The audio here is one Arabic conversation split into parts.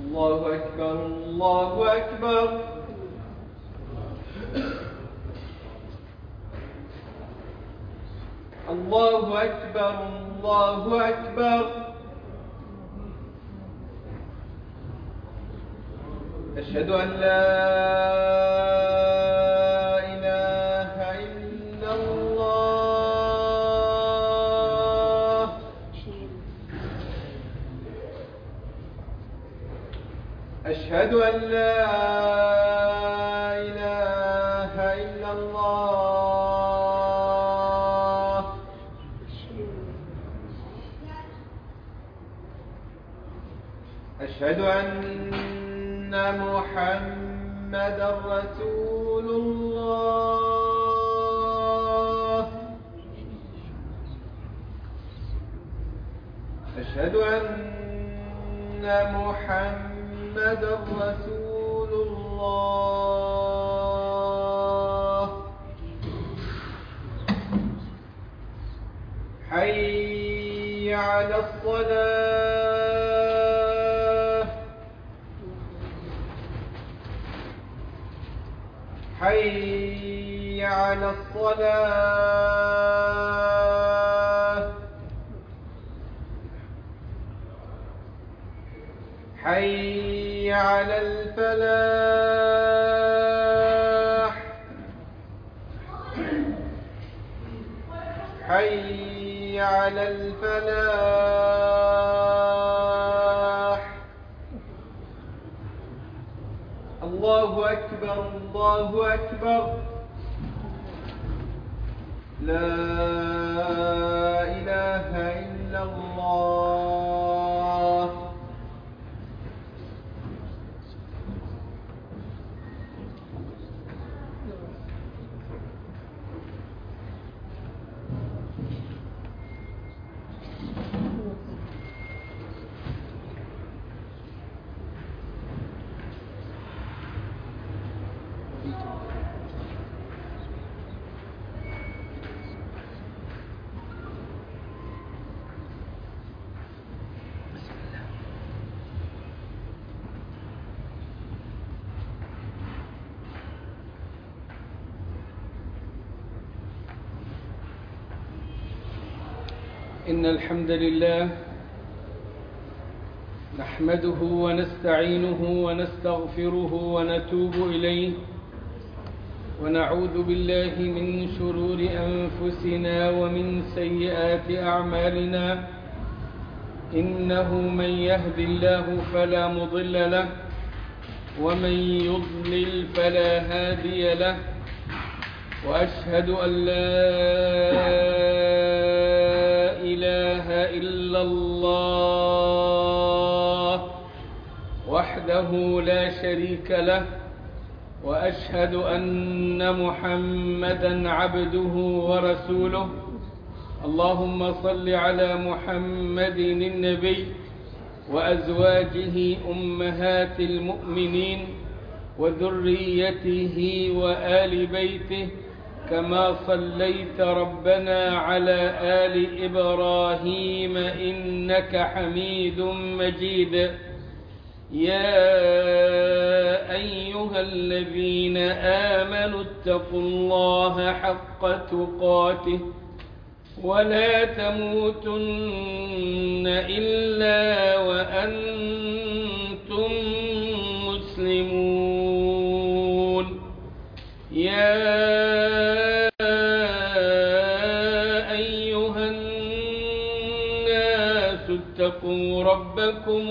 الله أكبر الله أكبر. الله أكبر الله أكبر. أشهد أن لا إله إلا الله. أشهد أن لا إله إلا الله. أشهد أن محمدا رسول الله. أشهد أن محمدا رسول الله. حي على الصلاة. حي على الصلاة. حي على الفلاح. حي على الفلاح. الله أكبر الله أكبر. لا إله إلا الله. إن الحمد لله نحمده ونستعينه ونستغفره ونتوب إليه ونعوذ بالله من شرور أنفسنا ومن سيئات أعمالنا. إنه من يهد الله فلا مضل له ومن يضلل فلا هادي له. وأشهد أن لا إله إلا الله وحده لا شريك له. وأشهد أن محمدا عبده ورسوله. اللهم صل على محمد النبي وأزواجه أمهات المؤمنين وذريته وآل بيته كما صليت ربنا على آل إبراهيم إنك حميد مجيد. يا أيها الذين آمنوا اتقوا الله حق تقاته ولا تموتن إلا وأنتم مسلمون. يا أيها الناس اتقوا ربكم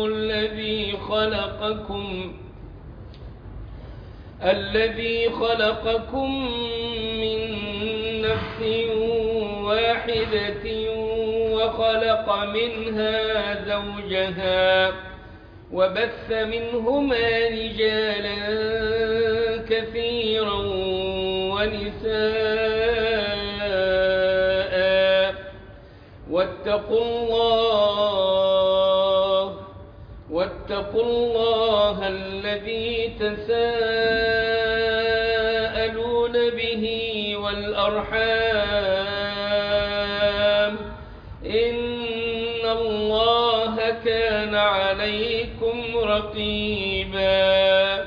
الذي خلقكم من نفس واحدة وخلق منها زوجها وبث منهما رجالا كثيرا ونساء. واتقوا الله الذي تساءلون به والأرحام إن الله كان عليكم رقيبا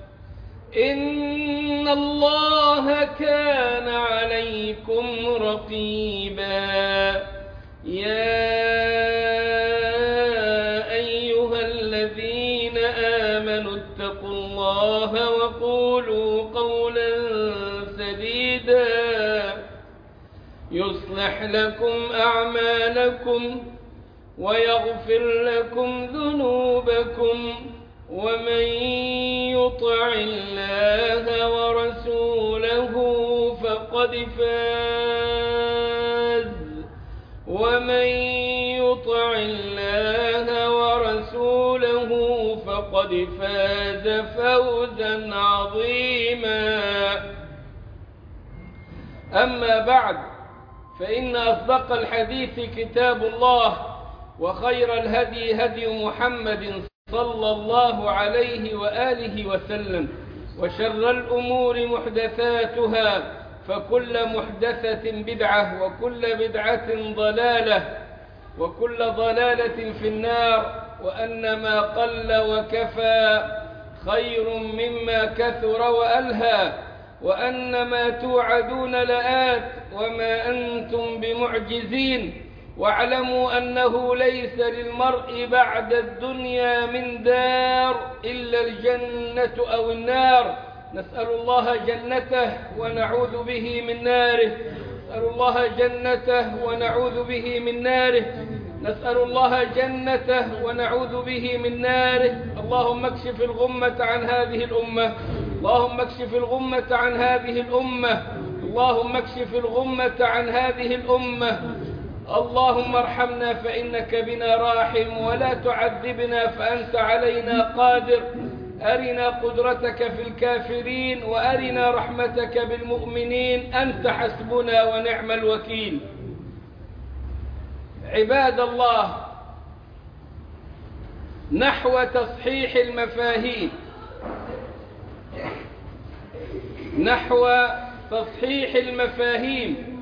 إن الله كان عليكم رقيبا يا أيها الذين آمنوا اتقوا الله وقولوا قولا سديدا يصلح لكم أعمالكم ويغفر لكم ذنوبكم ومن يطع الله ورسوله فقد فاز ومن يطع الله ورسوله فقد فاز فوزا عظيما أما بعد فإن أصدق الحديث كتاب الله وخير الهدي هدي محمد صلى الله عليه وآله وسلم وشر الأمور محدثاتها فكل محدثة بدعة وكل بدعة ضلالة وكل ضلالة في النار وأن ما قل وكفى خير مما كثر وألهى وأن ما توعدون لآت وما أنتم بمعجزين واعلموا أنه ليس للمرء بعد الدنيا من دار إلا الجنة أو النار نسأل الله جنته ونعوذ به من ناره نسأل الله جنته ونعوذ به من ناره نسأل الله جنته ونعوذ به من ناره اللهم اكشف الغمة عن هذه الأمة اللهم اكشف الغمة عن هذه الأمة اللهم اكشف الغمة عن هذه الأمة اللهم ارحمنا فإنك بنا راحم ولا تعذبنا فأنت علينا قادر أرنا قدرتك في الكافرين وأرنا رحمتك بالمؤمنين أنت حسبنا ونعم الوكيل عباد الله نحو تصحيح المفاهيم نحو تصحيح المفاهيم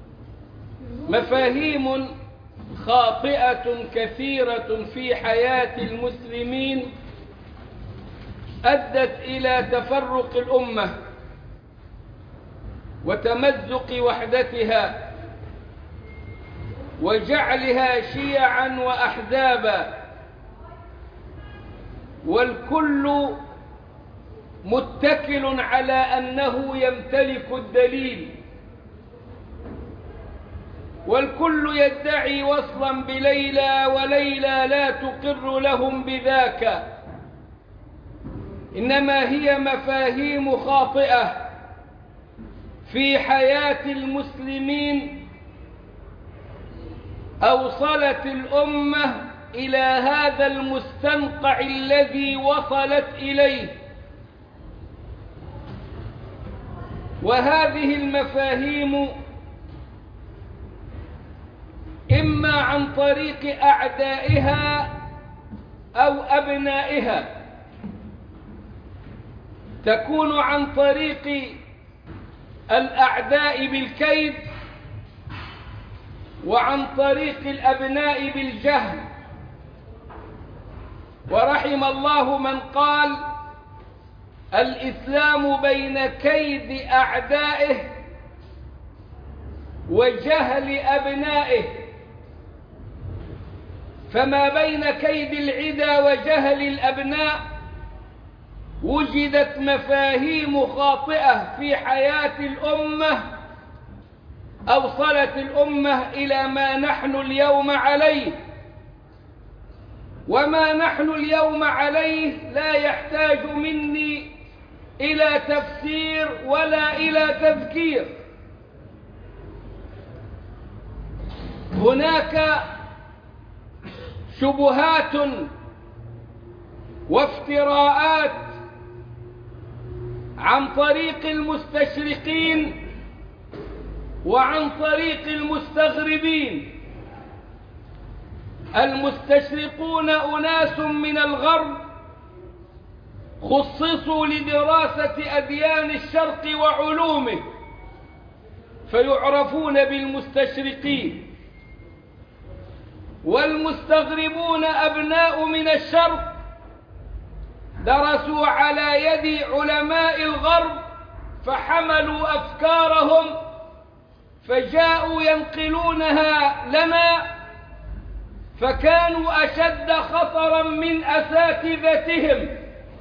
مفاهيم خاطئة كثيرة في حياة المسلمين أدت إلى تفرق الأمة وتمزق وحدتها وجعلها شيعا وأحزابا والكل متكل على أنه يمتلك الدليل والكل يدعي وصلا بليلى وليلى لا تقر لهم بذاك إنما هي مفاهيم خاطئة في حياة المسلمين أوصلت الأمة إلى هذا المستنقع الذي وصلت إليه وهذه المفاهيم إما عن طريق أعدائها أو أبنائها تكون عن طريق الأعداء بالكيد وعن طريق الأبناء بالجهل ورحم الله من قال الإسلام بين كيد أعدائه وجهل أبنائه فما بين كيد العدا وجهل الأبناء وجدت مفاهيم خاطئة في حياة الأمة أوصلت الأمة إلى ما نحن اليوم عليه وما نحن اليوم عليه لا يحتاج مني إلى تفسير ولا إلى تذكير هناك شبهات وافتراءات عن طريق المستشرقين وعن طريق المستغربين المستشرقون أناس من الغرب خصصوا لدراسة أديان الشرق وعلومه فيعرفون بالمستشرقين والمستغربون أبناء من الشرق درسوا على يد علماء الغرب فحملوا أفكارهم فجاءوا ينقلونها لنا، فكانوا أشد خطرا من أساتذتهم،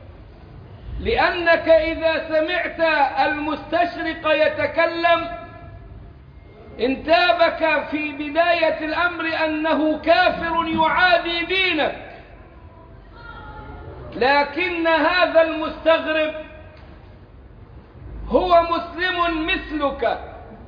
لأنك إذا سمعت المستشرق يتكلم انتابك في بداية الأمر أنه كافر يعادي دينك، لكن هذا المستغرب هو مسلم مثلك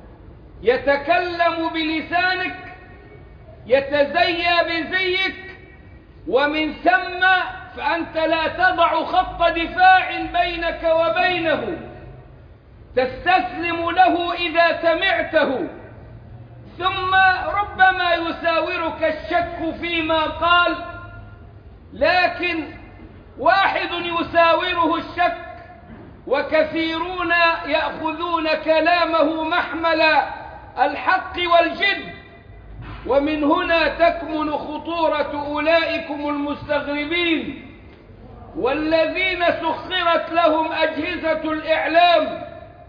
يتكلم بلسانك، يتزيى بزيك، ومن ثم فأنت لا تضع خط دفاع بينك وبينه، تستسلم له إذا سمعته، ثم ربما يساورك الشك فيما قال، لكن واحد يساوره الشك وكثيرون يأخذون كلامه محمل الحق والجد، ومن هنا تكمن خطورة أولئكم المستغربين والذين سخرت لهم أجهزة الإعلام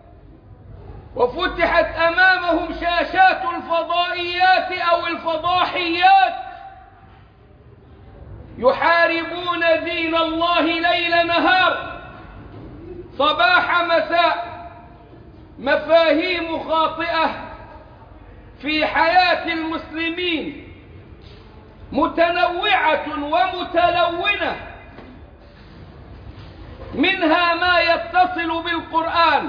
وفتحت أمامهم شاشات الفضائيات أو الفضاحيات، يحاربون دين الله ليل نهار صباح مساء، مفاهيم خاطئة في حياة المسلمين متنوعة ومتلونة، منها ما يتصل بالقرآن،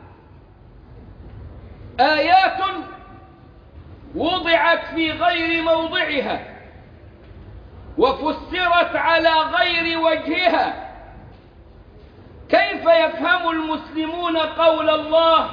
آيات وضعت في غير موضعها وفسرت على غير وجهها. كيف يفهم المسلمون قول الله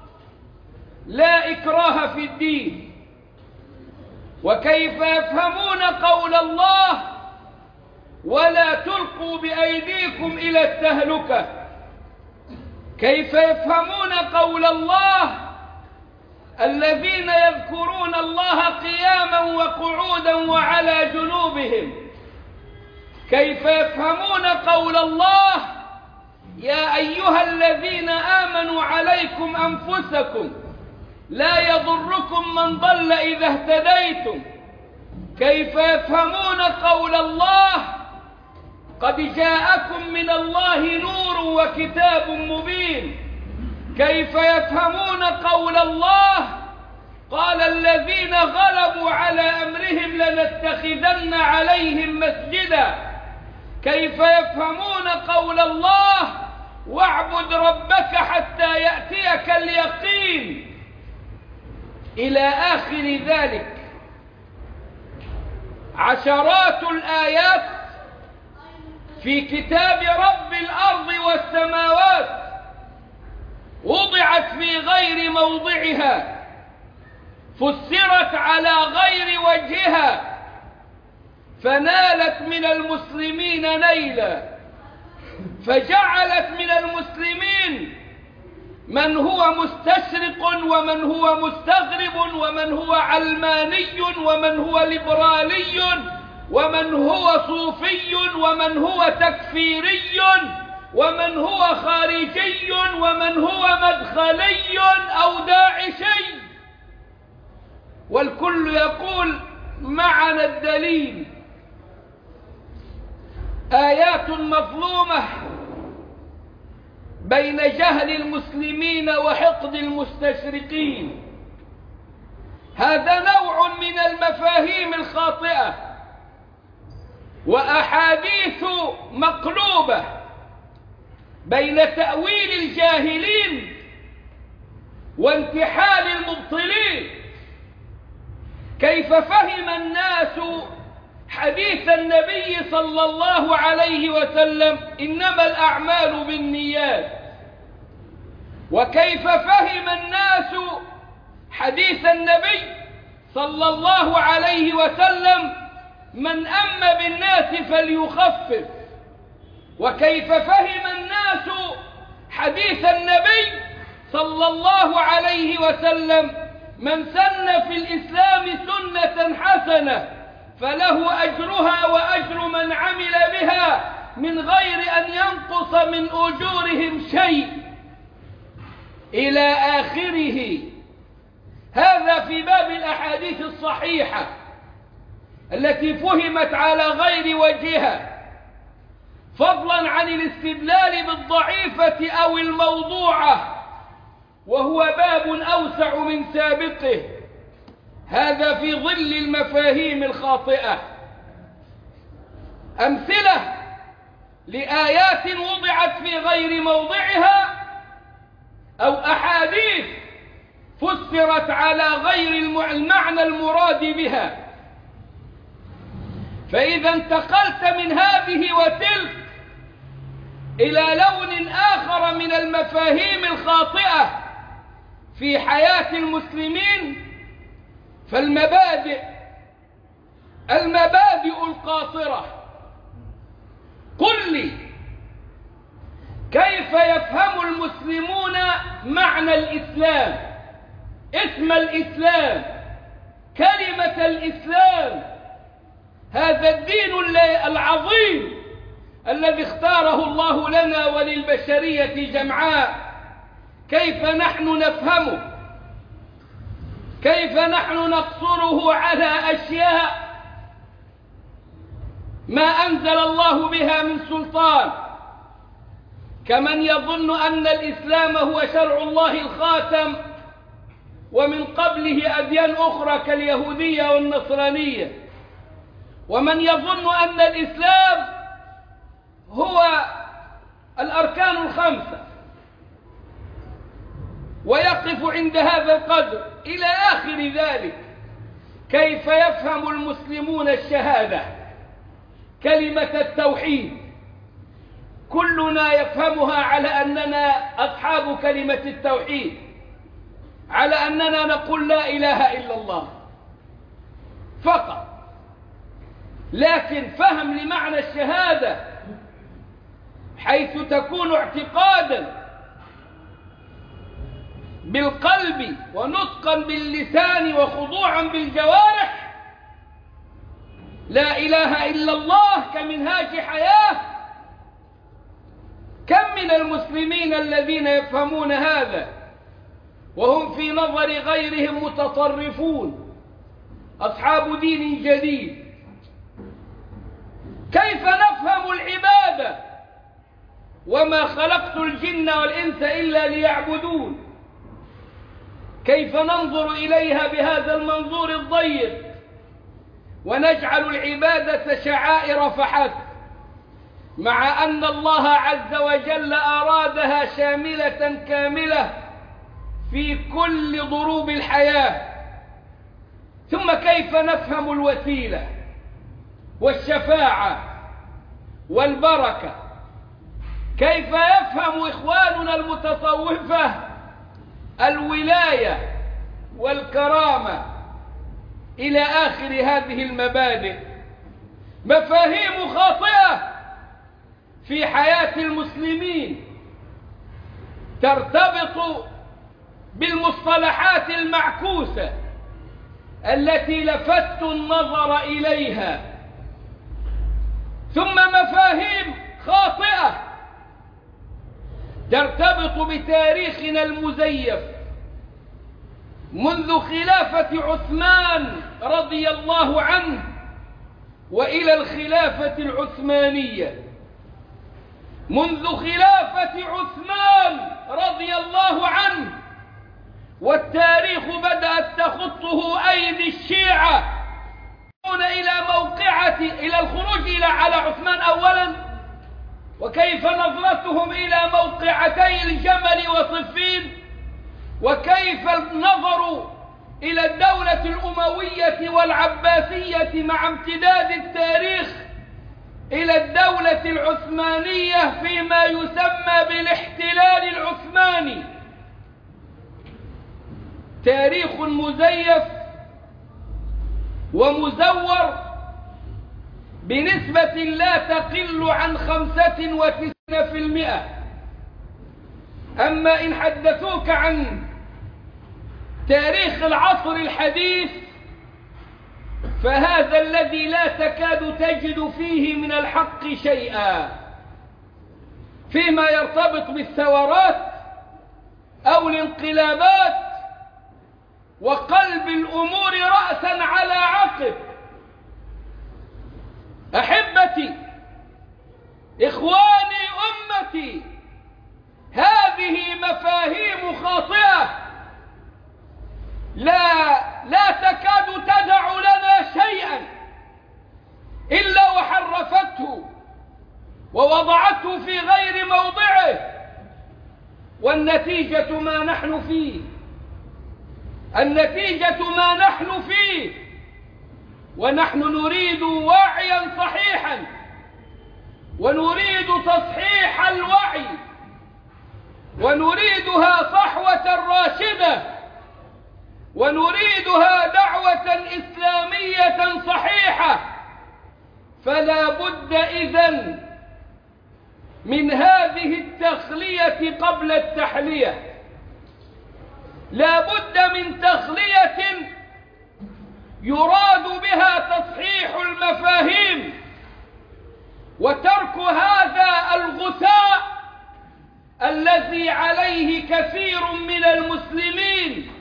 لا إكراه في الدين؟ وكيف يفهمون قول الله ولا تلقوا بأيديكم إلى التهلكة؟ كيف يفهمون قول الله الذين يذكرون الله قياما وقعودا وعلى جنوبهم؟ كيف يفهمون قول الله يا أيها الذين آمنوا عليكم أنفسكم لا يضركم من ضل إذا اهتديتم؟ كيف يفهمون قول الله قد جاءكم من الله نور وكتاب مبين؟ كيف يفهمون قول الله قال الذين غلبوا على أمرهم لنتخذن عليهم مسجدا؟ كيف يفهمون قول الله واعبد ربك حتى يأتيك اليقين إلى آخر ذلك؟ عشرات الآيات في كتاب رب الأرض والسماوات وضعت في غير موضعها، فسرت على غير وجهها، فنالت من المسلمين نيلا، فجعلت من المسلمين من هو مستشرق ومن هو مستغرب ومن هو علماني ومن هو ليبرالي ومن هو صوفي ومن هو تكفيري ومن هو خارجي ومن هو مدخلي أو داعشي، والكل يقول معنا الدليل. آيات مظلومة بين جهل المسلمين وحقد المستشرقين، هذا نوع من المفاهيم الخاطئة، وأحاديث مقلوبة بين تأويل الجاهلين وانتحال المبطلين. كيف فهم الناس حديث النبي صلى الله عليه وسلم إنما الأعمال بالنيات؟ وكيف فهم الناس حديث النبي صلى الله عليه وسلم من أم بالناس فليخفف؟ وكيف فهم الناس حديث النبي صلى الله عليه وسلم من سن في الإسلام سنة حسنة فله أجرها وأجر من عمل بها من غير أن ينقص من أجورهم شيء إلى آخره. هذا في باب الأحاديث الصحيحة التي فهمت على غير وجهها، فضلا عن الاستدلال بالضعيفة أو الموضوعة، وهو باب أوسع من سابقه. هذا في ظل المفاهيم الخاطئة. أمثلة لآيات وضعت في غير موضعها أو أحاديث فسرت على غير المعنى المراد بها. فإذا انتقلت من هذه وتلك إلى لون آخر من المفاهيم الخاطئة في حياة المسلمين، فالمبادئ القاصرة. قل لي كيف يفهم المسلمون معنى الإسلام، اسم الإسلام، كلمة الإسلام، هذا الدين العظيم الذي اختاره الله لنا وللبشرية جمعاء. كيف نحن نفهمه؟ كيف نحن نقصره على أشياء ما أنزل الله بها من سلطان، كمن يظن أن الإسلام هو شرع الله الخاتم ومن قبله أديان أخرى كاليهودية والنصرانية، ومن يظن أن الإسلام هو الأركان الخمسة ويقف عند هذا القدر إلى آخر ذلك. كيف يفهم المسلمون الشهادة، كلمة التوحيد؟ كلنا يفهمها على أننا أصحاب كلمة التوحيد، على أننا نقول لا إله إلا الله فقط. لكن فهم لمعنى الشهادة حيث تكون اعتقادا بالقلب ونطقا باللسان وخضوعا بالجوارح، لا إله إلا الله كمنهاج حياة. كم من المسلمين الذين يفهمون هذا وهم في نظر غيرهم متطرفون، أصحاب دين جديد. كيف نفهم العبادة؟ وما خلقت الجن والإنس إلا ليعبدون. كيف ننظر إليها بهذا المنظور الضيق ونجعل العبادة شعائر فحسب، مع أن الله عز وجل أرادها شاملة كاملة في كل ضروب الحياة؟ ثم كيف نفهم الوسيلة والشفاعة والبركة؟ كيف يفهم إخواننا المتصوفة الولاية والكرامة إلى آخر هذه المبادئ؟ مفاهيم خاطئة في حياة المسلمين ترتبط بالمصطلحات المعكوسة التي لفت النظر إليها، ثم مفاهيم خاطئة ترتبط بتاريخنا المزيف منذ خلافة عثمان رضي الله عنه وإلى الخلافة العثمانية. منذ خلافة عثمان رضي الله عنه والتاريخ بدأت تخطه أيدي الشيعة إلى الخروج على عثمان أولا، وكيف نظرتهم إلى موقعتي الجمل وصفين، وكيف النظر إلى الدولة الأموية والعباسية مع امتداد التاريخ إلى الدولة العثمانية فيما يسمى بالاحتلال العثماني. تاريخ مزيف ومزور بنسبة لا تقل عن 95%. أما إن حدثوك عن تاريخ العصر الحديث فهذا الذي لا تكاد تجد فيه من الحق شيئا. فيما يرتبط بالثورات أو الانقلابات وقلب الأمور رأسا على عقب. أحبتي، إخواني، أمتي، هذه مفاهيم خاطئة لا تكاد تدع لنا شيئا إلا وحرفته ووضعته في غير موضعه، والنتيجة ما نحن فيه. النتيجة ما نحن فيه، ونحن نريد وعيا صحيحا، ونريد تصحيح الوعي، ونريدها صحوة راشدة، ونريدها دعوة إسلامية صحيحة. فلا بد إذن من هذه التخلية قبل التحلية. لا بد من تخلية يراد بها تصحيح المفاهيم وترك هذا الغثاء الذي عليه كثير من المسلمين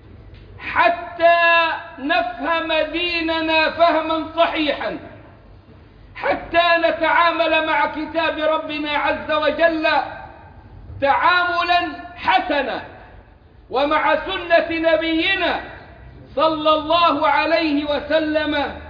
حتى نفهم ديننا فهما صحيحا، حتى نتعامل مع كتاب ربنا عز وجل تعاملا حسنا، ومع سنة نبينا صلى الله عليه وسلم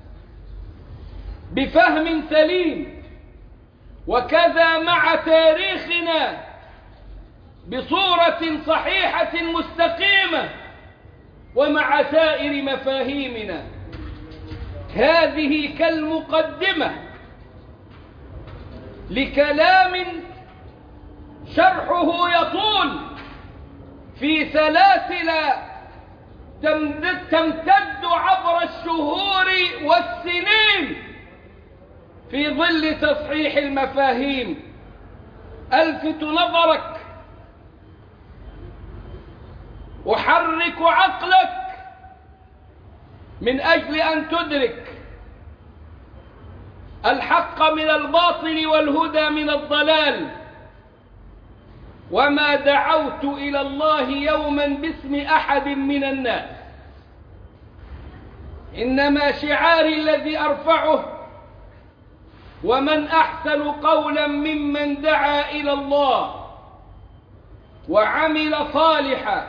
بفهم سليم، وكذا مع تاريخنا بصورة صحيحة مستقيمة، ومع سائر مفاهيمنا. هذه كالمقدمة لكلام شرحه يطول في سلاسل تمتد عبر الشهور والسنين في ظل تصحيح المفاهيم. ألفت نظرك، أحرك عقلك من أجل أن تدرك الحق من الباطل والهدى من الضلال. وما دعوت إلى الله يوما باسم أحد من الناس، إنما شعاري الذي أرفعه: ومن أحسن قولا ممن دعا إلى الله وعمل صالحا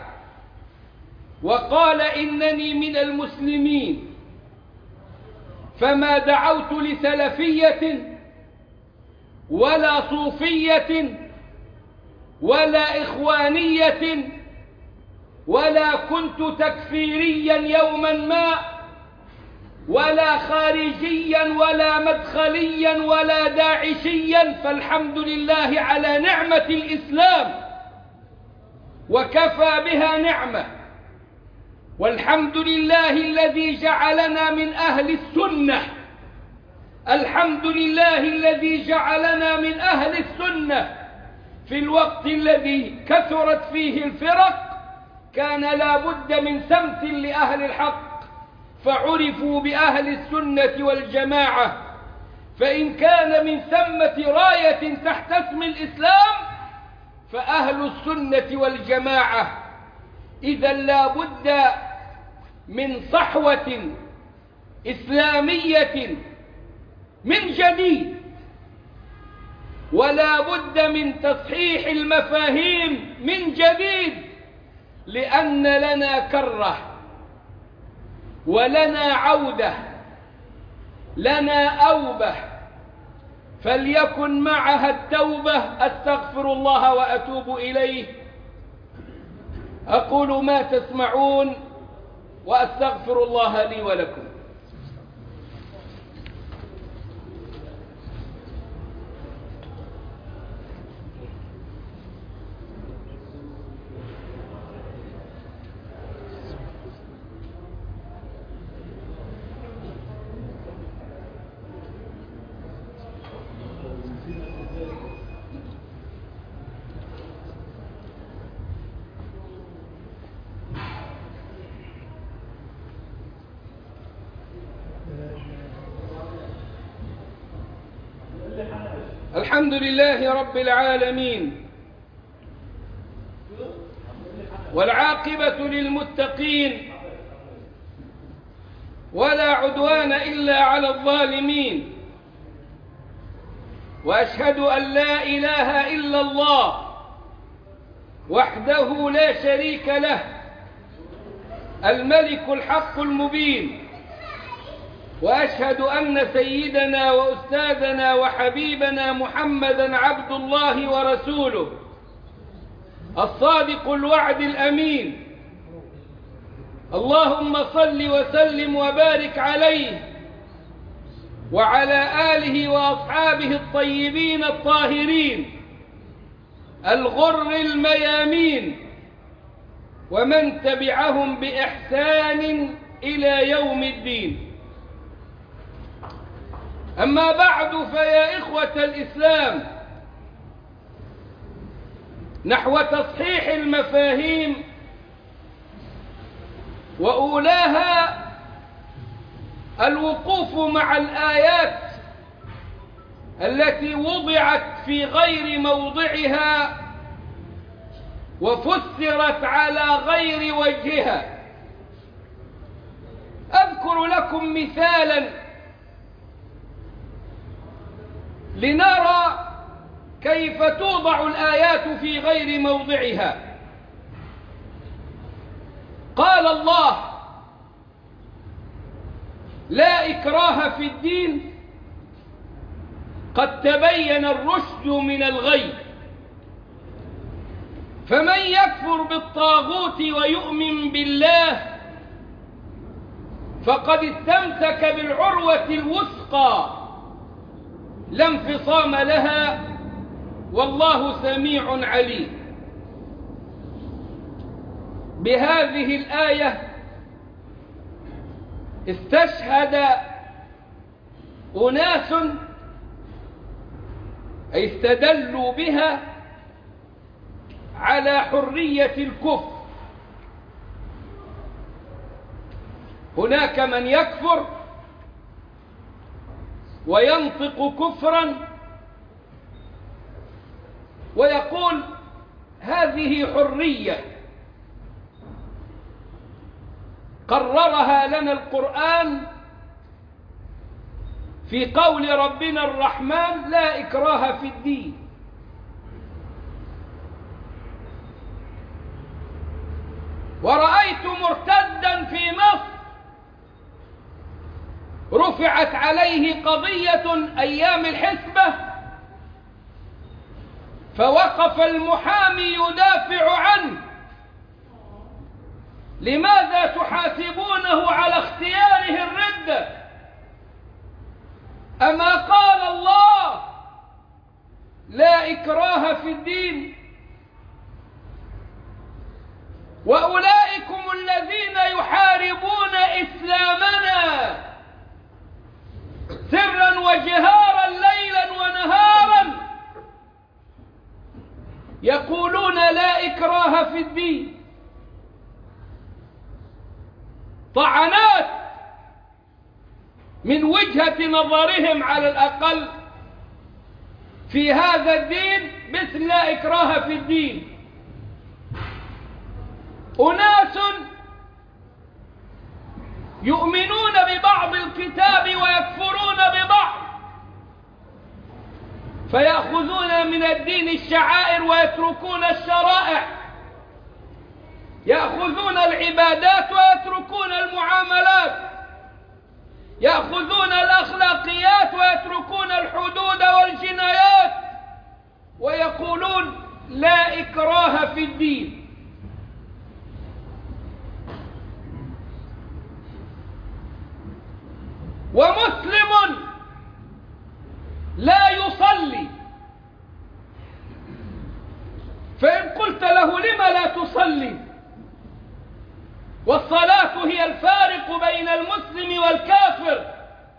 وقال إنني من المسلمين. فما دعوت لسلفية ولا صوفية ولا إخوانية، ولا كنت تكفيريا يوما ما، ولا خارجيا ولا مدخليا ولا داعشيا. فالحمد لله على نعمة الإسلام، وكفى بها نعمة. والحمد لله الذي جعلنا من أهل السنة، الحمد لله الذي جعلنا من أهل السنة في الوقت الذي كثرت فيه الفرق. كان لا بد من سمت لأهل الحق، فعرفوا بأهل السنة والجماعة. فإن كان من ثمة راية تحت اسم الإسلام فأهل السنة والجماعة. إذا لا بد من صحوة إسلامية من جديد، ولا بد من تصحيح المفاهيم من جديد، لأن لنا كرة ولنا عودة، لنا أوبة، فليكن معها التوبة. أستغفر الله وأتوب إليه. أقول ما تسمعون وأستغفر الله لي ولكم. الحمد لله رب العالمين، والعاقبة للمتقين، ولا عدوان إلا على الظالمين، وأشهد أن لا إله إلا الله وحده لا شريك له، الملك الحق المبين. وأشهد أن سيدنا وأستاذنا وحبيبنا محمدًا عبد الله ورسوله، الصادق الوعد الأمين. اللهم صل وسلم وبارك عليه وعلى آله وأصحابه الطيبين الطاهرين الغر الميامين، ومن تبعهم بإحسان إلى يوم الدين. أما بعد، فيا إخوة الإسلام، نحو تصحيح المفاهيم، وأولاها الوقوف مع الآيات التي وضعت في غير موضعها وفسرت على غير وجهها. أذكر لكم مثالا لنرى كيف توضع الآيات في غير موضعها. قال الله: لا إكراه في الدين، قد تبين الرشد من الغي، فمن يكفر بالطاغوت ويؤمن بالله فقد استمسك بالعروة الوثقى لا انفصام لها، والله سميع عليم. بهذه الآية استشهد أناس، أي استدلوا بها على حرية الكفر. هناك من يكفر وينطق كفرا ويقول هذه حرية قررها لنا القرآن في قول ربنا الرحمن: لا إكراه في الدين. ورأيت مرتدا في مصر رفعت عليه قضية أيام الحسبة، فوقف المحامي يدافع عنه: لماذا تحاسبونه على اختياره الردة؟ أما قال الله لا إكراه في الدين؟ وأولئكم الذين يحاربون إسلامنا سرا وجهارا ليلا ونهارا يقولون لا إكراه في الدين. طعنات من وجهة نظرهم على الأقل في هذا الدين باسم لا إكراه في الدين. أناس يؤمنون ببعض الكتاب ويكفرون ببعض، فيأخذون من الدين الشعائر ويتركون الشرائع، يأخذون العبادات ويتركون المعاملات، يأخذون الأخلاقيات ويتركون الحدود والجنايات، ويقولون لا إكراه في الدين. ومسلم لا يصلي، فإن قلت له لم لا تصلي والصلاة هي الفارق بين المسلم والكافر،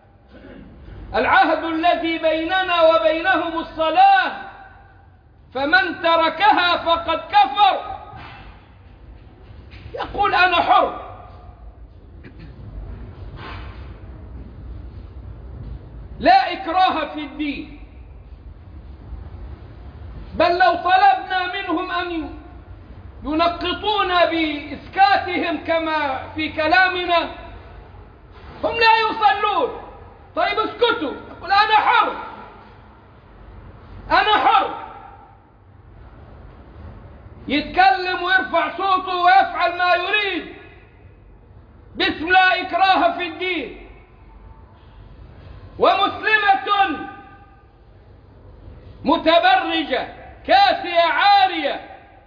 العهد الذي بيننا وبينهم الصلاة، فمن تركها فقد كفر، يقول أنا حر. لا إكراه في الدين. بل لو طلبنا منهم أن ينقطون بإسكاتهم كما في كلامنا، هم لا يصلون. طيب اسكتوا، يقول أنا حر، أنا حر، يتكلم ويرفع صوته ويفعل ما يريد باسم لا إكراه في الدين. ومسلمة متبرجة كاسية عارية،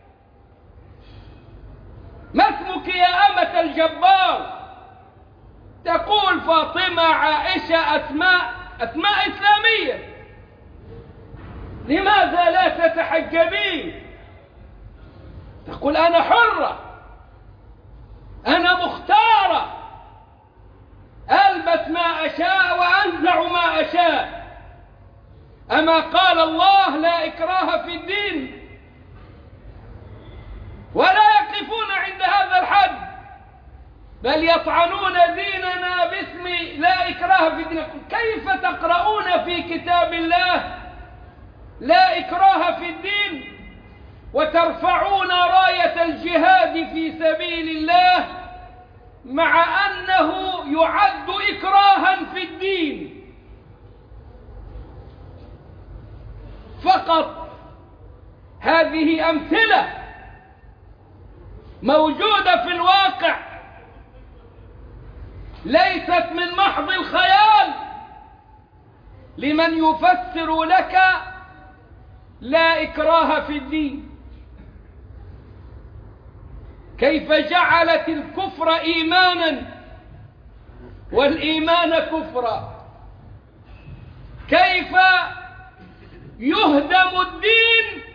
ما اسمك يا أمة الجبار؟ تقول فاطمة، عائشة، أسماء إسلامية. لماذا لا تتحجبين؟ تقول أنا حرة، أنا مختارة، ألبس ما أشاء وأنزع ما أشاء. أما قال الله لا إكراه في الدين؟ ولا يقفون عند هذا الحد، بل يطعنون ديننا باسم لا إكراه في الدين. كيف تقرؤون في كتاب الله لا إكراه في الدين وترفعون راية الجهاد في سبيل الله مع أنه يعد إكراها في الدين؟ فقط هذه أمثلة موجودة في الواقع، ليست من محض الخيال لمن يفسر لك لا إكراه في الدين. كيف جعلت الكفر إيمانا والإيمان كفرا؟ كيف يهدم الدين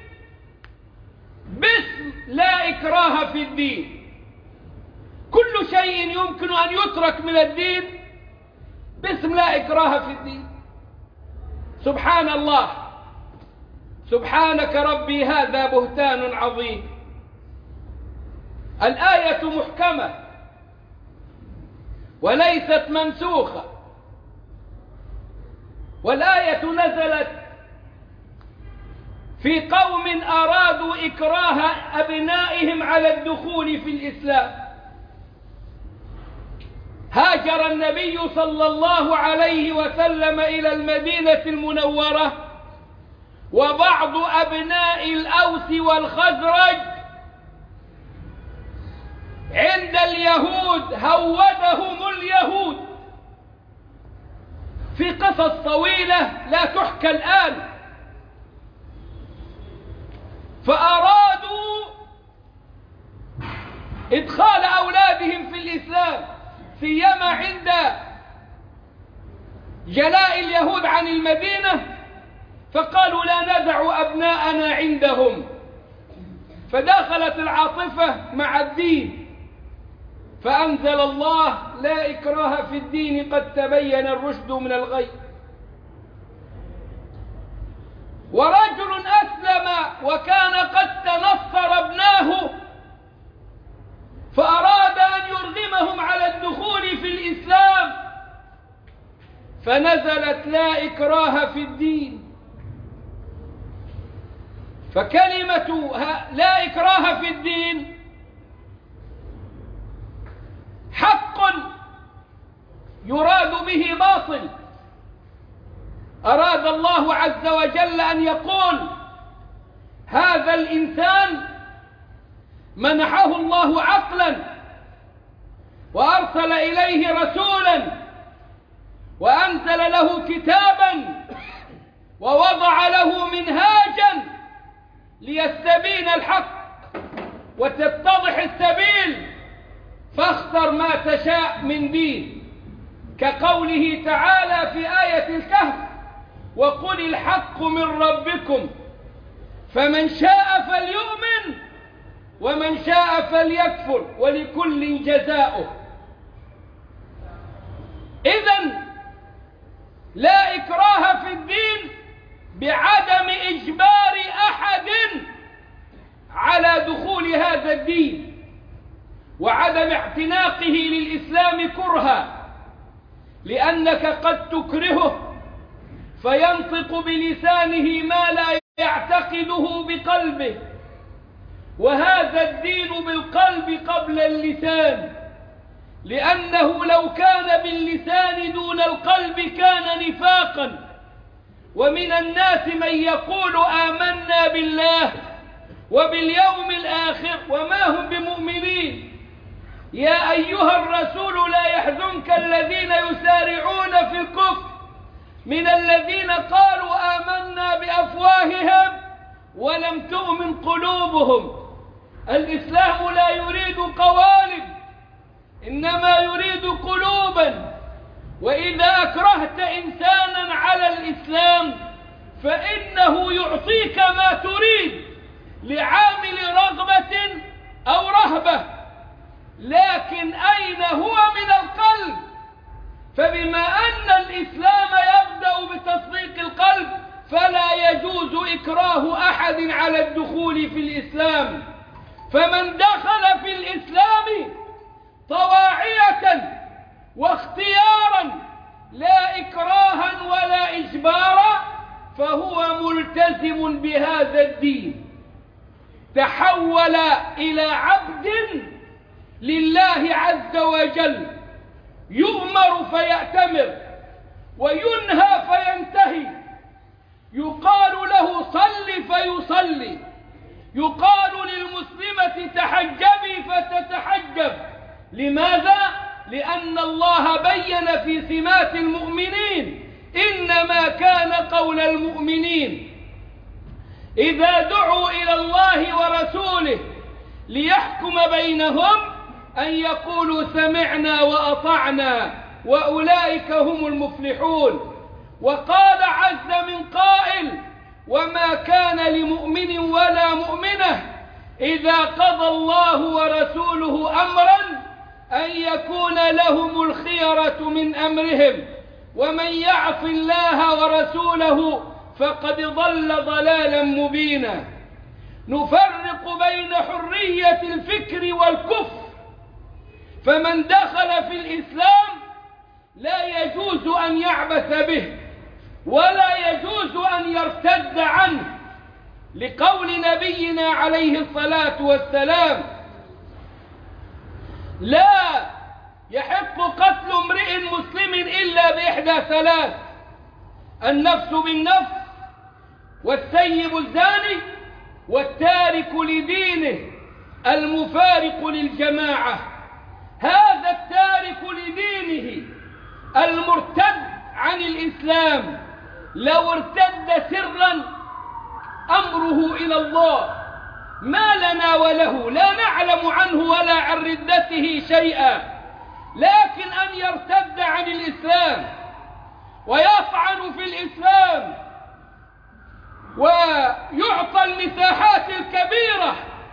باسم لا إكراه في الدين؟ كل شيء يمكن أن يترك من الدين باسم لا إكراه في الدين. سبحان الله، سبحانك ربي، هذا بهتان عظيم. الآية محكمة وليست منسوخة، والآية نزلت في قوم أرادوا إكراه أبنائهم على الدخول في الإسلام. هاجر النبي صلى الله عليه وسلم إلى المدينة المنورة، وبعض أبناء الأوس والخزرج عند اليهود هودهم اليهود في قصص طويلة لا تحكى الآن. فأرادوا إدخال أولادهم في الإسلام، سيما عند جلاء اليهود عن المدينة، فقالوا لا ندع أبناءنا عندهم. فدخلت العاطفة مع الدين، فأنزل الله لا إكراه في الدين قد تبين الرشد من الغي. ورجل أسلم وكان قد تنصر ابناه، فأراد أن يرغمهم على الدخول في الإسلام، فنزلت لا إكراه في الدين. فكلمة لا إكراه في الدين حق يراد به باطل. أراد الله عز وجل أن يقول هذا الإنسان منحه الله عقلا وأرسل إليه رسولا وأنزل له كتابا ووضع له منهاجا ليستبين الحق وتتضح السبيل، فاختر ما تشاء من دين، كقوله تعالى في آية الكهف: وقل الحق من ربكم فمن شاء فليؤمن ومن شاء فليكفر ولكل جزاؤه. إذن لا إكراه في الدين بعدم إجبار أحد على دخول هذا الدين وعدم اعتناقه للإسلام كرها، لأنك قد تكرهه فينطق بلسانه ما لا يعتقده بقلبه، وهذا الدين بالقلب قبل اللسان، لأنه لو كان باللسان دون القلب كان نفاقا. ومن الناس من يقول آمنا بالله وباليوم الآخر وما هم بمؤمنين. يا أيها الرسول لا يحزنك الذين يسارعون في الكفر من الذين قالوا آمنا بأفواههم ولم تؤمن قلوبهم. الإسلام لا يريد قوالب، إنما يريد قلوبا. وإذا أكرهت إنسانا على الإسلام فإنه يعطيك ما تريد لعامل رغبة أو رهبة، لكن أين هو من القلب؟ فبما أن الإسلام يبدأ بتصديق القلب فلا يجوز إكراه أحد على الدخول في الإسلام. فمن دخل في الإسلام طواعية واختيارا لا إكراها ولا إجبارا فهو ملتزم بهذا الدين، تحول إلى عبد لله عز وجل، يؤمر فيأتمر وينهى فينتهي، يقال له صل فيصلي، يقال للمسلمة تحجبي فتتحجب. لماذا؟ لأن الله بين في سمات المؤمنين إنما كان قول المؤمنين إذا دعوا إلى الله ورسوله ليحكم بينهم أن يقولوا سمعنا وأطعنا وأولئك هم المفلحون. وقال عز من قائل: وما كان لمؤمن ولا مؤمنة إذا قضى الله ورسوله أمرا أن يكون لهم الخيرة من أمرهم ومن يعص الله ورسوله فقد ضل ضلالا مبينا. نفرق بين حرية الفكر والكفر، فمن دخل في الإسلام لا يجوز أن يعبث به ولا يجوز أن يرتد عنه، لقول نبينا عليه الصلاة والسلام: لا يحق قتل امرئ مسلم إلا بإحدى ثلاث: النفس بالنفس، والسيب الزاني، والتارك لدينه المفارق للجماعة. هذا التارك لدينه المرتد عن الإسلام لو ارتد سرا أمره إلى الله، ما لنا وله، لا نعلم عنه ولا عن ردته شيئا، لكن أن يرتد عن الإسلام ويطعن في الإسلام ويعطى المساحات الكبيرة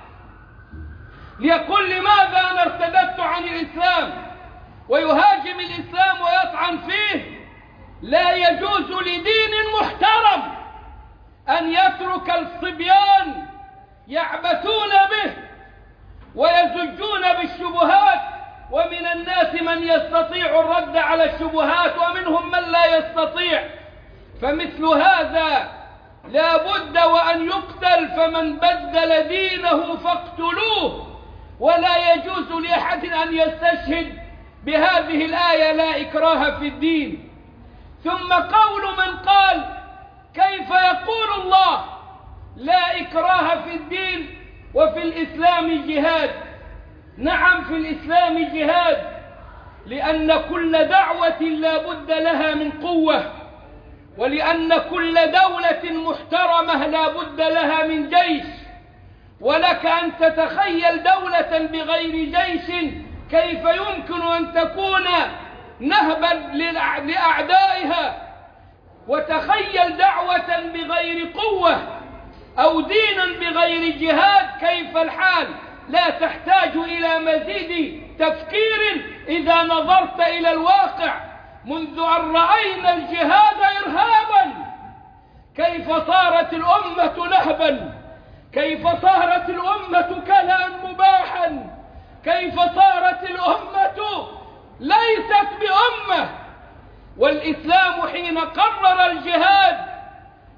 ليقول لماذا أنا ارتدت عن الإسلام، ويهاجم الإسلام ويطعن فيه، لا يجوز لدين محترم أن يترك الصبيان يعبثون به ويزجون بالشبهات. ومن الناس من يستطيع الرد على الشبهات ومنهم من لا يستطيع، فمثل هذا لا بد وأن يقتل، فمن بدل دينه فاقتلوه. ولا يجوز لأحد أن يستشهد بهذه الآية لا إكراه في الدين. ثم قول من قال: كيف يقول الله لا إكراه في الدين وفي الإسلام جهاد؟ نعم، في الإسلام جهاد، لأن كل دعوة لا بد لها من قوة، ولأن كل دولة محترمة لا بد لها من جيش. ولك أن تتخيل دولة بغير جيش كيف يمكن أن تكون نهبا لأعدائها؟ وتخيل دعوة بغير قوة أو دينا بغير جهاد، كيف الحال؟ لا تحتاج إلى مزيد تفكير إذا نظرت إلى الواقع. منذ أن رأينا الجهاد إرهابا كيف صارت الأمة نهبا، كيف صارت الأمة كلا مباحا، كيف صارت الأمة ليست بأمة. والإسلام حين قرر الجهاد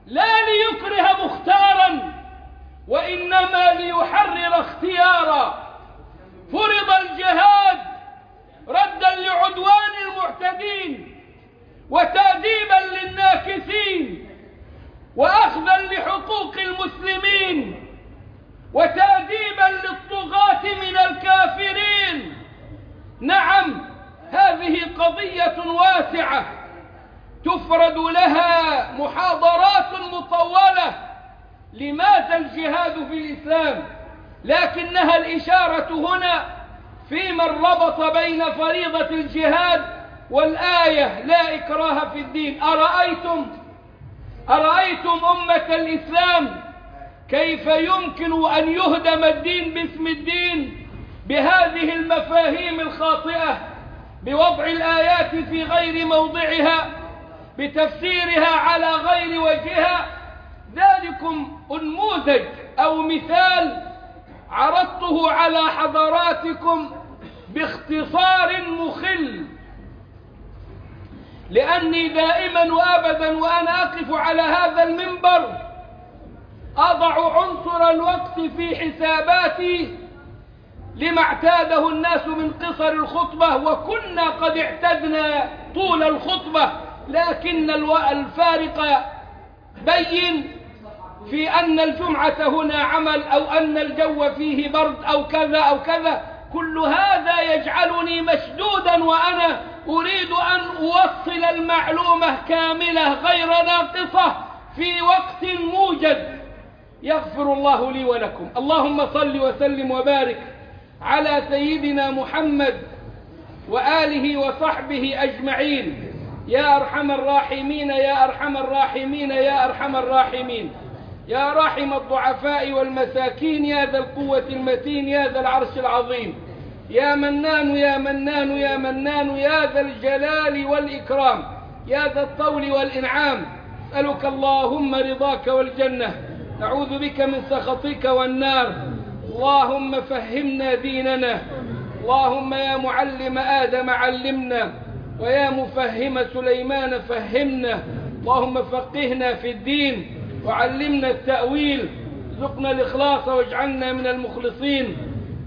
لا ليكره مختارا وإنما ليحرر اختيارا. فرض الجهاد ردا لعدوان المعتدين وتأديبا للناكثين وأخذا لحقوق المسلمين وتأديبا للطغاة من الكافرين. نعم، هذه قضية واسعة تفرد لها محاضرات مطولة لماذا الجهاد في الإسلام، لكنها الإشارة هنا في من ربط بين فريضة الجهاد والآية لا إكراه في الدين. أرأيتم أمة الإسلام كيف يمكن أن يهدم الدين باسم الدين بهذه المفاهيم الخاطئة، بوضع الآيات في غير موضعها، بتفسيرها على غير وجهها. ذلكم نموذج أو مثال عرضته على حضراتكم باختصار مخل، لأني دائما وأبدا وأنا أقف على هذا المنبر أضع عنصر الوقت في حساباتي لما اعتاده الناس من قصر الخطبة، وكنا قد اعتدنا طول الخطبة، لكن الفارق بين في أن الجمعة هنا عمل أو أن الجو فيه برد أو كذا أو كذا. كل هذا يجعلني مشدودا وأنا أريد أن أوصل المعلومة كاملة غير ناقصة في وقت موجز. يغفر الله لي ولكم. اللهم صل وسلم وبارك على سيدنا محمد وآله وصحبه أجمعين. يا أرحم الراحمين يا أرحم الراحمين يا أرحم الراحمين، يا راحم الضعفاء والمساكين، يا ذا القوة المتين، يا ذا العرش العظيم، يا منان يا منان يا منان، يا ذا الجلال والإكرام، يا ذا الطول والإنعام. أسألك اللهم رضاك والجنة، نعوذ بك من سخطك والنار. اللهم فهمنا ديننا، اللهم يا معلم آدم علمنا، ويا مفهم سليمان فهمنا. اللهم فقهنا في الدين وعلمنا التأويل، ارزقنا الإخلاص واجعلنا من المخلصين.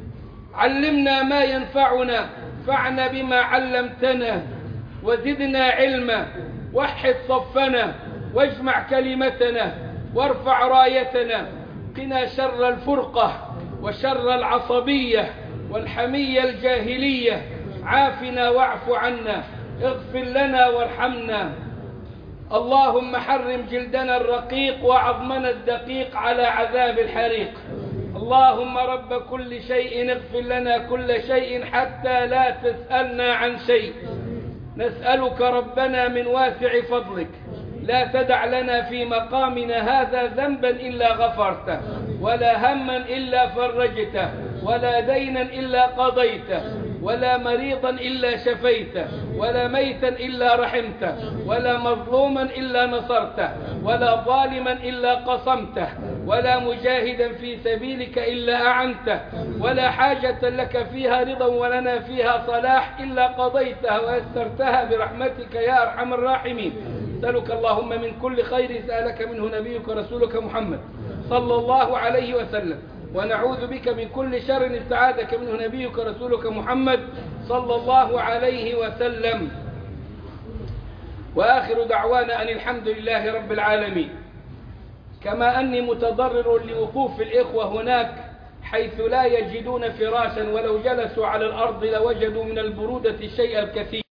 علمنا ما ينفعنا، انفعنا بما علمتنا، وزدنا علما، وحد صفنا، واجمع كلمتنا، وارفع رايتنا. قنا شر الفرقة وشر العصبية والحمية الجاهلية. عافنا واعف عنا، اغفر لنا وارحمنا. اللهم حرم جلدنا الرقيق وعظمنا الدقيق على عذاب الحريق. اللهم رب كل شيء اغفر لنا كل شيء حتى لا تسألنا عن شيء. نسألك ربنا من واسع فضلك لا تدع لنا في مقامنا هذا ذنبا إلا غفرته، ولا هما إلا فرجته، ولا دينا إلا قضيته، ولا مريضا إلا شفيته، ولا ميتا إلا رحمته، ولا مظلوما إلا نصرته، ولا ظالما إلا قصمته، ولا مجاهدا في سبيلك إلا أعنته، ولا حاجة لك فيها رضا ولنا فيها صلاح إلا قضيتها ويسرتها برحمتك يا أرحم الراحمين. نسألك اللهم من كل خير سألك منه نبيك ورسولك محمد صلى الله عليه وسلم، ونعوذ بك من كل شر استعاذك منه نبيك ورسولك محمد صلى الله عليه وسلم. وآخر دعوانا أن الحمد لله رب العالمين. كما أني متضرر لوقوف الإخوة هناك حيث لا يجدون فراشا، ولو جلسوا على الأرض لوجدوا من البرودة الشيء الكثير.